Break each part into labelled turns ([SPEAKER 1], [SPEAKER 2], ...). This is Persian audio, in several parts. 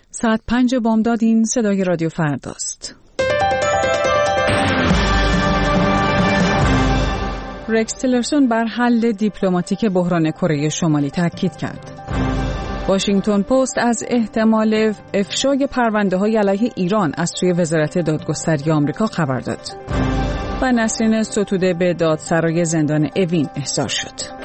[SPEAKER 1] ساعت 5 بامداد. این صدای رادیو فرداست. رکس تیلرسون بر حل دیپلماتیک بحران کره شمالی تاکید کرد. واشنگتن پست از احتمال افشای پرونده‌های علیه ایران از سوی وزارت دادگستری آمریکا خبر داد. و نسرین ستوده به دادسرای زندان اوین احضار شد.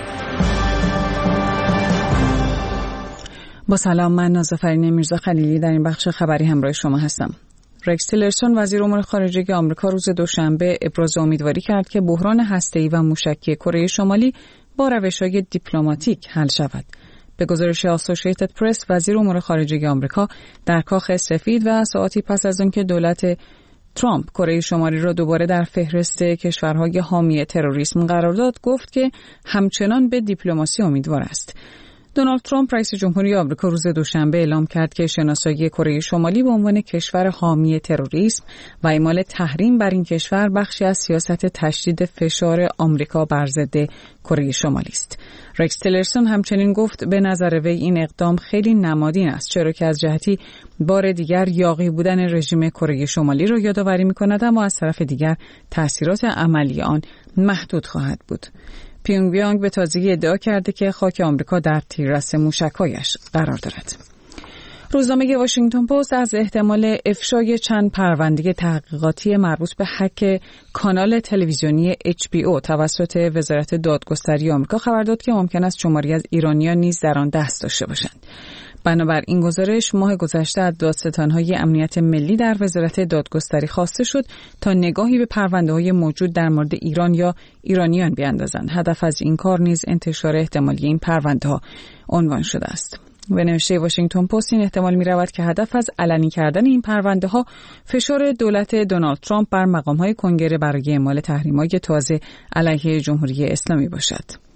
[SPEAKER 1] با سلام، من نازافرین میرزا خلیلی در این بخش خبری همراه شما هستم. رکس تیلرسون وزیر امور خارجه آمریکا روز دوشنبه ابراز امیدواری کرد که بحران هسته‌ای و موشکی کره شمالی با روش‌های دیپلماتیک حل شود. به گزارش آسوشیتد پرس، وزیر امور خارجه آمریکا در کاخ سفید و ساعاتی پس از آنکه دولت ترامپ کره شمالی را دوباره در فهرست کشورهای حامی تروریسم قرار داد، گفت که همچنان به دیپلماسی امیدوار است. دونالد ترامپ رئیس جمهوری آمریکا روز دوشنبه اعلام کرد که شناسایی کره شمالی به عنوان کشور حامی تروریسم و اعمال تحریم بر این کشور بخشی از سیاست تشدید فشار آمریکا بر ضد کره شمالی است. رکس تیلرسون همچنین گفت به نظر وی این اقدام خیلی نمادین است، چرا که از جهتی بار دیگر یاغی بودن رژیم کره شمالی را یادآوری می‌کند، اما از طرف دیگر تأثیرات عملی آن محدود خواهد بود. پیونگیانگ به تازگی ادعا کرده که خاک آمریکا در تیررس موشک‌هایش قرار دارد. روزنامه واشنگتن پست از احتمال افشای چند پرونده تحقیقاتی مربوط به هک کانال تلویزیونی HBO توسط وزارت دادگستری آمریکا خبر داد که ممکن است شماری از ایرانیان نیز در آن دست داشته باشند. بنابر این گزارش، ماه گذشته از دادستان‌های امنیت ملی در وزارت دادگستری خواسته شد تا نگاهی به پرونده‌های موجود در مورد ایران یا ایرانیان بیاندازند. هدف از این کار نیز انتشار احتمالی این پرونده‌ها عنوان شده است. به نوشته واشنگتن پست این احتمال می‌رود که هدف از علنی کردن این پرونده‌ها فشار دولت دونالد ترامپ بر مقام‌های کنگره برای اعمال تحریم‌های تازه علیه جمهوری اسلامی باشد.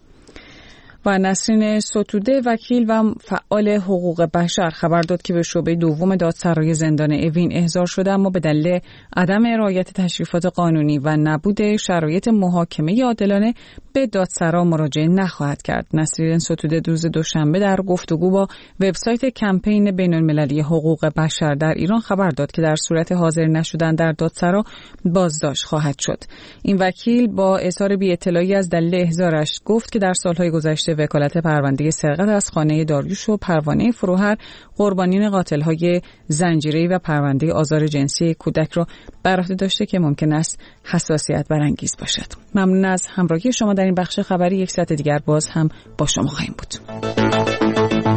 [SPEAKER 1] و نسرین ستوده، وکیل و فعال حقوق بشر، خبر داد که به شعبه دوم دادسرای زندان اوین احضار شده، اما به دلیل عدم رعایت تشریفات قانونی و نبود شرایط محاکمه عادلانه به دادسرا مراجعه نخواهد کرد. نسرین ستوده روز دوشنبه در گفتگو با وبسایت کمپین بین‌المللی حقوق بشر در ایران خبر داد که در صورت حاضر نشدن در دادسرا بازداشت خواهد شد. این وکیل با اظهار بی‌اطلاعی از دلیل احضارش گفت که در سالهای گذشته وکالت پرونده سرقت از خانه داریوش و پروانه فروهر، قربانیان قاتل‌های زنجیره‌ای و پرونده آزار جنسی کودک را بر عهده داشته که ممکن است حساسیت برانگیز باشد. ممنون از همراهی شما در این بخش خبری. یک ساعت دیگر باز هم با شما خواهیم بود.